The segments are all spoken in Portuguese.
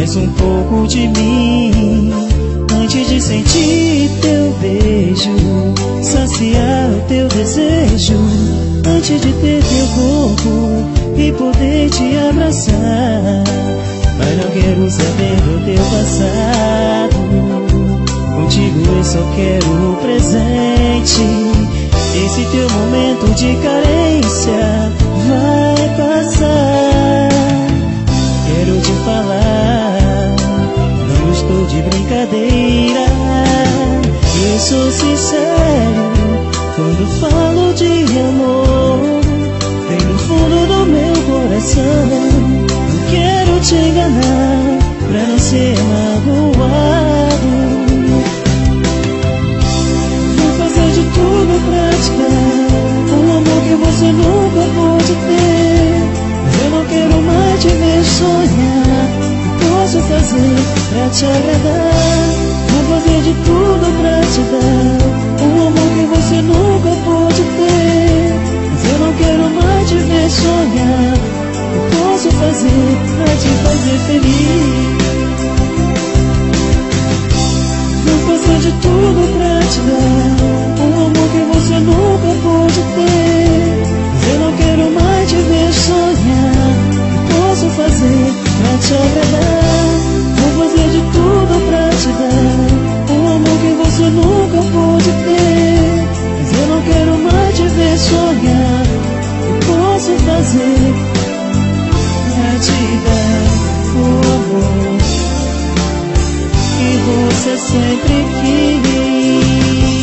mais um pouco de mim, antes de sentir teu beijo, saciar o teu desejo, antes de ter teu corpo e poder te abraçar. Mas não quero saber do teu passado, contigo eu só quero o presente. Esse teu momento de carência vai passar. Quero te falar, não estou de brincadeira. Eu sou sincero quando falo de amor, vem no fundo do meu coração. Não quero te enganar pra não ser magoado. Vou fazer de tudo pra te dar um amor que você nunca pôde ter. Mas eu não quero mais te ver sonhar. O que posso fazer pra te agradar? Vou fazer de tudo pra te dar um amor que você nunca pôde ter. Mas eu não quero mais te ver sonhar. O que posso fazer pra te fazer feliz? Vou fazer de tudo pra te dar um amor que você nunca pôde ter. Mas eu não quero mais te ver sonhar. O que posso fazer pra te agradar? Vou fazer de tudo pra te dar um amor que você nunca pôde ter. Mas eu não quero mais te ver sonhar. O que posso fazer pra te dar o amor que você sempre quis?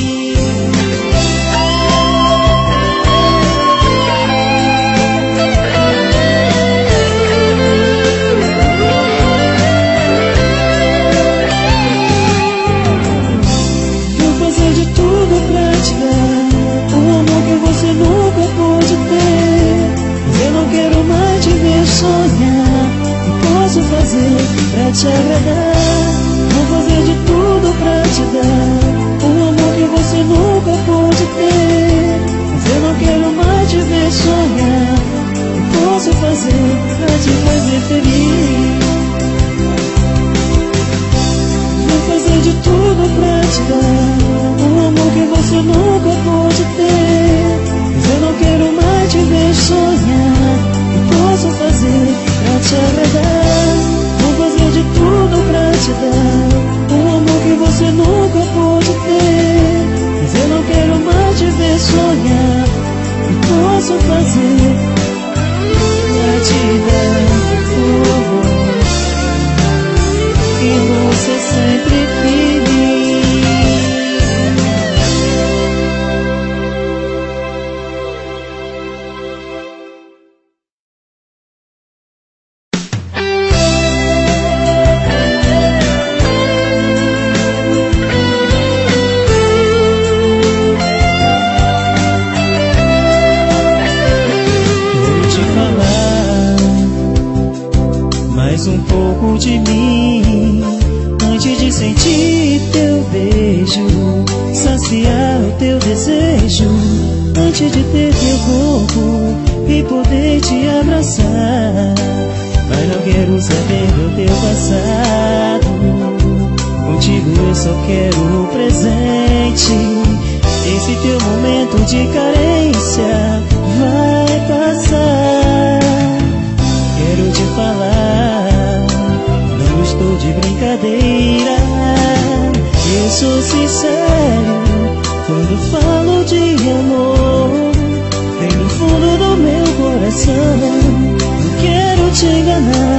Vou fazer de tudo pra te dar um amor que você nunca pôde ter. Mas eu não quero mais te ver sonhar. O que posso fazer pra te agradar? Vou fazer de tudo pra te dar um amor que você nunca pôde ter. Mas eu não quero mais te ver sonhar. O que posso fazer pra te fazer feliz? Vou fazer de tudo pra te dar um amor que você nunca pôde ter. Mas eu não quero mais te ver sonhar. O que posso fazer pra te agradar? Vou fazer de tudo pra te dar um amor que você nunca pôde ter. Mas eu não quero mais te ver sonhar. O que posso fazer pra te dar o amor que você sempre quis? Mais um pouco de mim, antes de sentir teu beijo, saciar o teu desejo, antes de ter teu corpo e poder te abraçar. Mas não quero saber do teu passado, contigo eu só quero o presente. Esse teu momento de carência vai passar. Quero te falar, não estou de brincadeira. Eu sou sincero quando falo de amor, vem no fundo do meu coração. Não quero te enganar